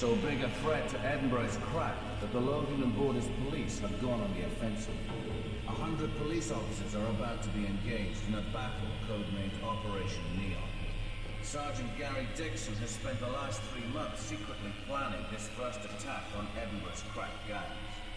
So big a threat to Edinburgh's crack that the Lothian and Borders police have gone on the offensive. 100 police officers are about to be engaged in a battle codenamed Operation Neon. Sergeant Gary Dixon has spent the last 3 months secretly planning his first attack on Edinburgh's crack gangs.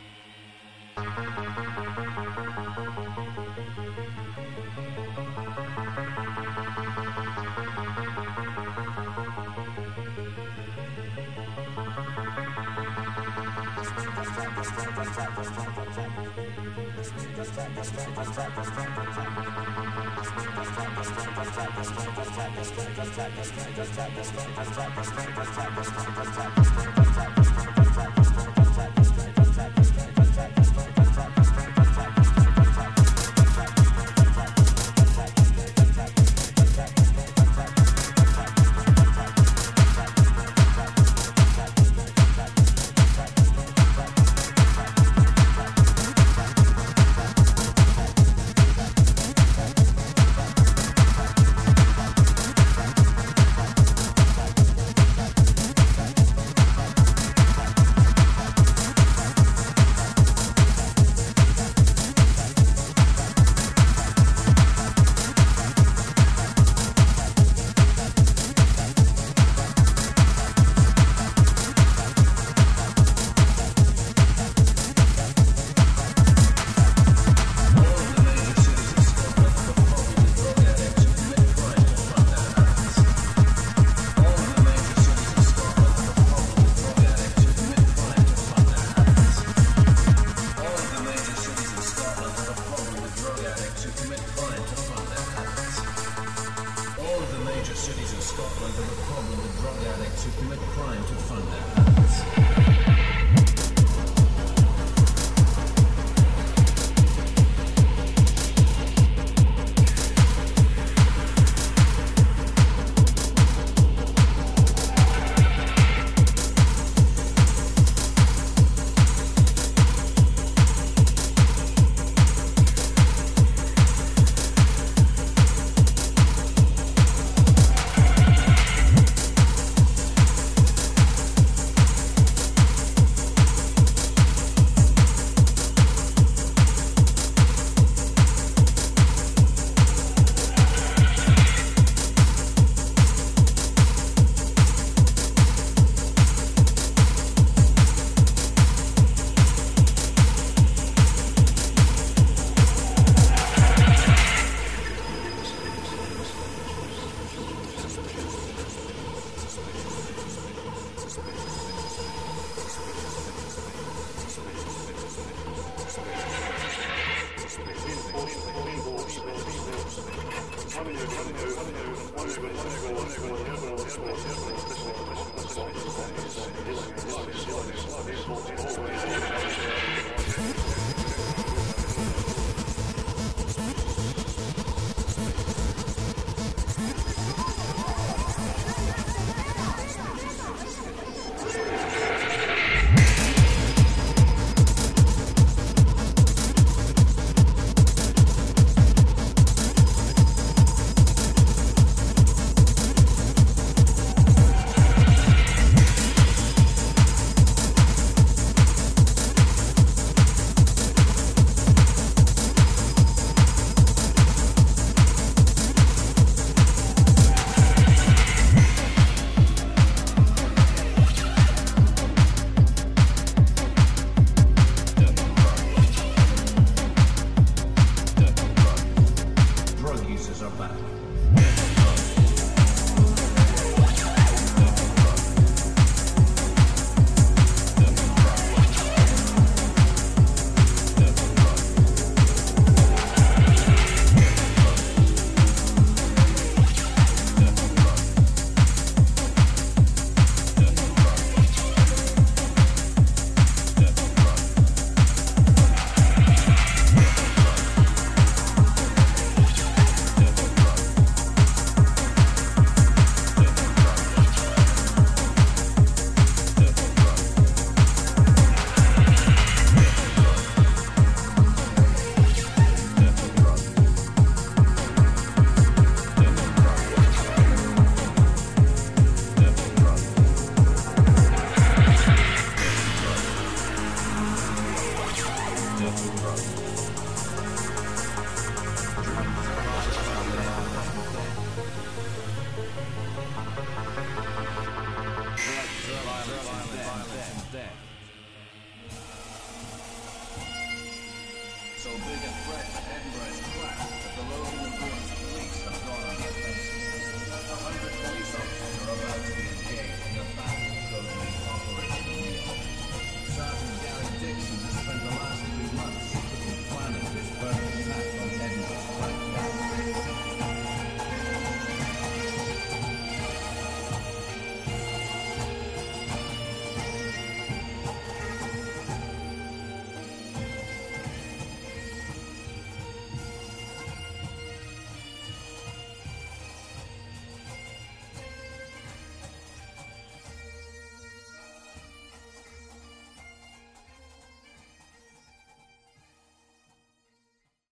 Cities in Scotland have a problem with drug addicts who commit crime to fund their habits. What are you going to do?